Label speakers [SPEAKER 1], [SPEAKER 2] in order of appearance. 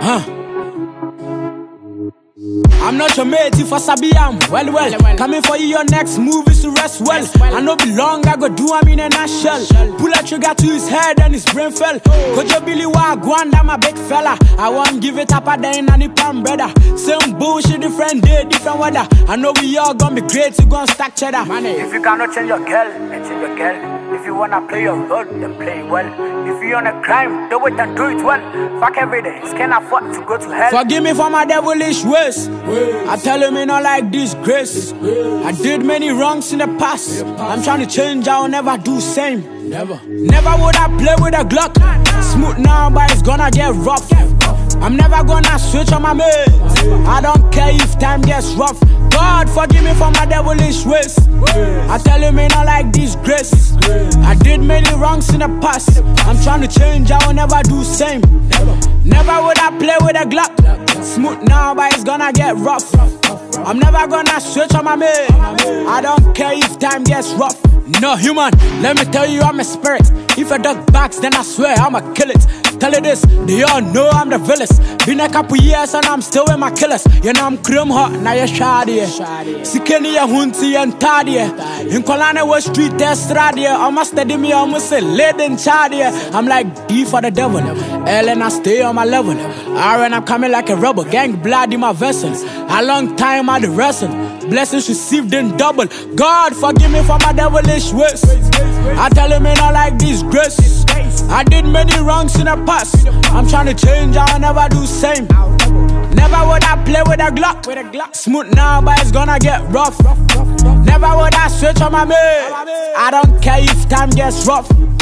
[SPEAKER 1] I'm not your mate if I sabi am well. Coming for you, your next move is to rest well. I know be long, I go do I'm in a nutshell. Pull a trigger to his head and his brain fell. Kojo Billy Wagwan, I'm a big fella. I won't give it up a day in any pan brother. Same bullshit, different day, different weather. I know we all gonna be great, we gonna stack cheddar.
[SPEAKER 2] If you cannot change your girl, then change your girl. If you wanna play your role, then play it well. If you on a crime, do it and do it well. Fuck every day, can't afford to go to hell.
[SPEAKER 1] Forgive me for my devilish ways. I tell him me not like disgrace. I did many wrongs in the past. I'm trying to change, I'll never do same. Never would I play with a Glock. Smooth now, but it's gonna get rough. I'm never gonna switch on my mate. I don't care if time gets rough. God forgive me for my devilish ways. I tell him me not like disgrace. I did many wrongs in the past. I'm trying to change, I will never do same. Never would I play with a Glock. Smooth now, but it's gonna get rough. I'm never gonna switch on my mate. I don't care if time gets rough. No human, let me tell you I'm a spirit. If a dog barks, then I swear I'ma kill it. Tell you this, they all know I'm the villains. Been a couple years and I'm still with my killers. You know I'm chrome hot, now you're shoddy. Sikeni ya hunti and tardy. In Kolane was street estradi. Almost steady me, almost a lead and chardy. I'm like D for the devil. L and I stay on my level. R and I'm coming like a rubber. Gang blood in my vessels. A long time I the wrestle. Blessings received in double. God forgive me for my devilish ways. I tell him me not like disgrace. I did many wrongs in the past. I'm trying to change, I'll never do same. Never would I play with a Glock. Smooth now, but it's gonna get rough. Never would I switch on my mate. I don't care if time gets rough.